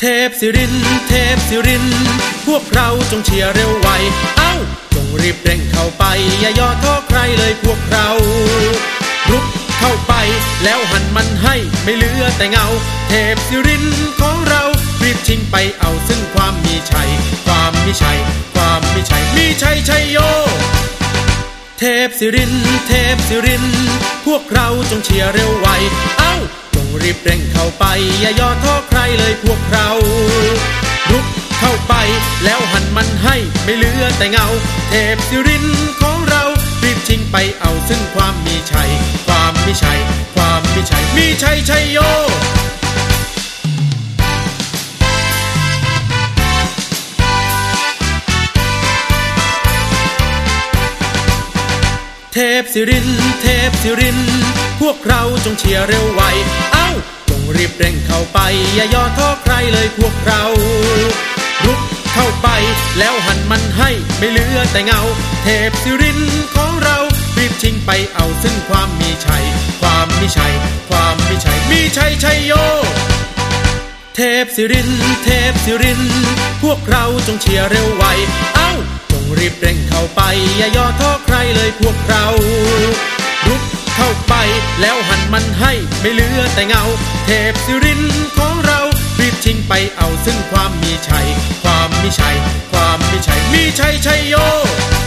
ทพศิรินทร์เทพศิรินทร์พวกเราจงเชียร์เร็วไวเอ้าจงรีบเร่งเข้าไปอย่าย่อท้อใครเลยพวกเรารุกเข้าไปแล้วหันมันให้ไม่เหลือแต่เงาเทพศิรินทร์ของเรารีบชิงไปเอาซึ่งความมีชัยความมีชัยความมีชัยมีชัยชัยโยเทพศิรินทร์เทพศิรินทร์พวกเราจงเชียร์เร็วไวเอ้าจงรีบเร่งเข้าไปอย่าย่อท้อใครเลยพวกเรารุกเข้าไปแล้วหันมันให้ไม่เหลือแต่เงาเทพศิรินทร์ของเรารีบชิงไปเอาซึ่งความมีชัยความมีชัยความมีชัยมีชัยชัยโยเทพศิรินทร์เทพศิรินทร์พวกเราจงเชียร์เร็วไวเอ้าจงรีบเร่งเข้าไปอย่าย่อท้อใครเลยพวกเรารุกเข้าไปแล้วหันมันให้ไม่เหลือแต่เงาเทพศิรินทร์ของเรารีบชิงไปเอาซึ่งความมีชัยความมีชัยความมีชัยมีชัยชัยโยเทพศิรินทร์เทพศิรินทร์พวกเราจงเชียร์เร็วไวเอ้าจงรีบเร่งเข้าไปอย่าย่อท้อใครเลยพวกเรารุกเข้าไปแล้วหันมันให้ไม่เหลือแต่เงาเทพศิรินทร์ของเรารีบชิงไปเอาซึ่งความมีชัยความมีชัยความมีชัยมีชัยชัยโย